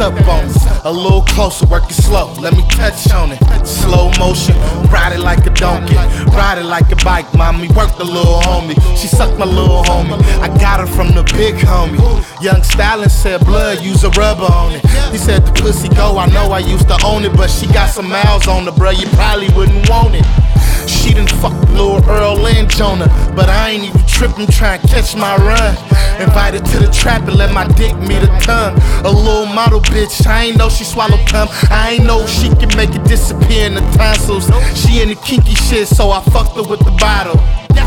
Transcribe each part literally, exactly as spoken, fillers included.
up on me. A little closer, work it slow, let me touch on it. Slow motion, ride it like a donkey, ride it like a bike, mommy. Work the little homie, she sucked my little homie. I got her from the big homie. Young Stalin said blood, use a rubber on it. He said the pussy go, I know I used to own it, but she got some miles on her, bruh, you probably wouldn't want it. She done fucked Lil Earl and Jonah, but I ain't even trippin', tryin' to catch my run. Invited to the trap and let my dick meet her tongue. A little model bitch, I ain't know she swallow cum. I ain't know she can make it disappear in the tonsils. She into kinky shit, so I fucked her with the bottle.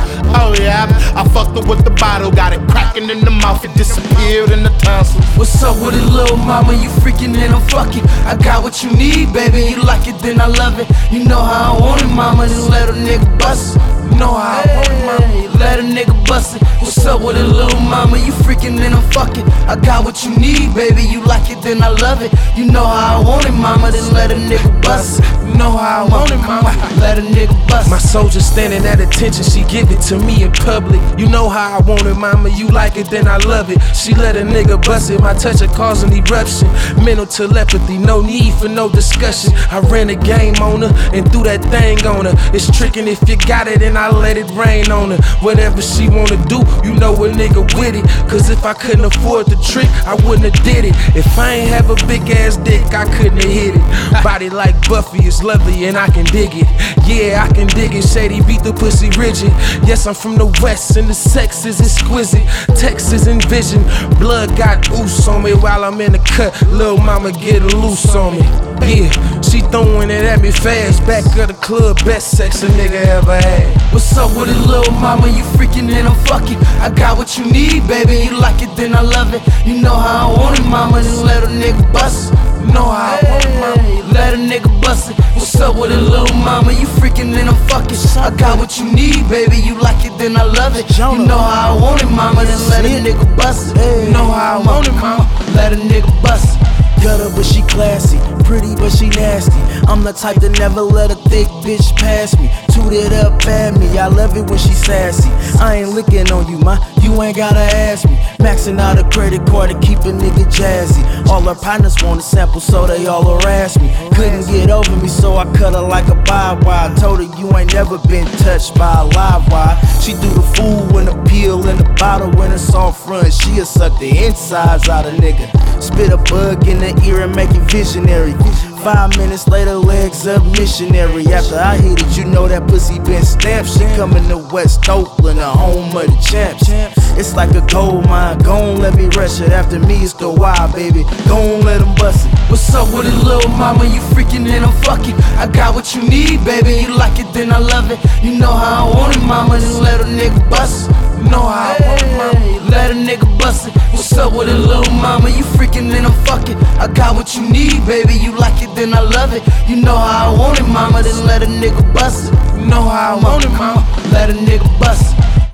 Oh yeah, I, I fucked her with the bottle. Got it cracking in the mouth, it disappeared in the tonsils. What's up with it, little mama? You freaking and I'm fucking. I got what you need, baby. You like it, then I love it. You know how I want it, mama. Then let a nigga bust it. You know how I want it, mama. Let a nigga bust it. What's up with it, little mama? You freaking and I'm fucking. I got what you need, baby. You like it, then I love it. You know how I want it, mama. Then let a nigga bust it. You know how I want it, mama. Let a nigga bust it. My soldier standing at attention, she give it to me in public. You know how I want it, mama. You like it, then I love it. She let a nigga bust it. My touch it cause an eruption. Mental telepathy, no need for no discussion. I ran a game on her and threw that thing on her. It's tricking if you got it and I let it rain on her. Whatever she wanna do, you know a nigga with it. Cause if I couldn't afford the trick, I wouldn't have did it. If I ain't have a big ass dick, I couldn't have hit it. Body like Buffy is lovely and I can dig it. Yeah, I can dig it. Shady beat the pussy rigid. Yes, I'm from the west and the sex is exquisite. Texas and vision, blood got ooze on me while I'm in the cut. Lil' mama get loose on me. Yeah, she throwing it at me fast. Back of the club, best sex a nigga ever had. What's up with it, little mama? You freaking and I'm fucking. I got what you need, baby. You like it, then I love it. You know how I want it, mama. Then let a nigga bust it. You know how I want it, mama. Let a nigga bust it. What's up with it, little mama? You freaking and I'm fucking. I got what you need, baby. You like it, then I love it. You know how I want it, mama. Then let a nigga bust it. You know how I want it, mama. Let a nigga bust it. Gutter, but she classy. Pretty, but she nasty. I'm the type to never let a thick bitch pass me. Toot it up at me. I love it when she sassy. I ain't licking on you, ma. You ain't gotta ask me. Maxing out a credit card to keep a nigga jazzy. All her partners want a sample, so they all harass me. Couldn't get over me, so I cut her like a barbed wire. Told her you ain't never been touched by a live wire. She do the fool when the peel in the bottle when it's all front. She'll suck the insides out a nigga. Spit a bug in the ear and make it visionary. Five minutes later, legs up missionary. After I hit it, you know that pussy been stamped. She coming to West Oakland, the home of the champs. It's like a gold mine. Gon' let me rush it. After me, it's the wild, baby. Gon' let them bust it. What's up with it, little mama? You freaking and I'm fucking. I got what you need, baby. You like it, then I love it. You know how I want it, mama. Then let a nigga bust it. You know how I want it, mama. Let a nigga bust it. What's up with it, little mama? You freaking and I'm fucking. I got what you need, baby. You like it, then I love it. You know how I want it, mama. Then let a nigga bust it. You know how I want it, mama. Let a nigga bust it.